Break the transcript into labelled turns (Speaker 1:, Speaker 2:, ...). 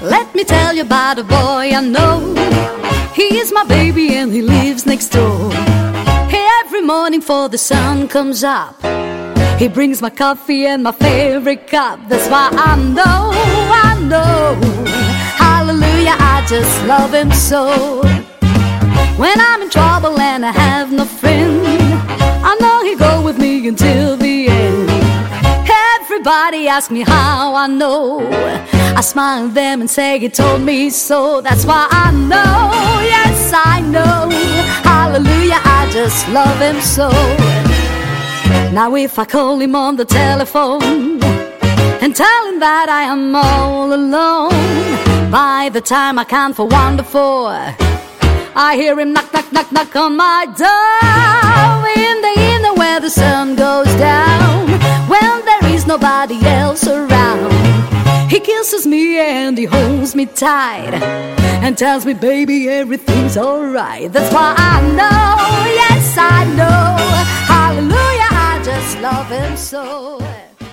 Speaker 1: Let me tell you about a boy I know. He is my baby and he lives next door. Every morning before the sun comes up, he brings my coffee and my favorite cup. That's why I know, hallelujah, I just love him so. When I'm in trouble and I have no friend, I know he'll go with me until the end. Everybody asks me how I know. I smile at them and say he told me so. That's why I know, yes I know, hallelujah, I just love him so. Now if I call him on the telephone and tell him that I am all alone, by the time I count from 1 to 4, I hear him knock, knock, knock, knock on my door. In the evening where the sun goes down, when there is nobody else around, he kisses me and he holds me tight and tells me, baby, everything's alright. That's why I know, yes I know, hallelujah, I just love him so.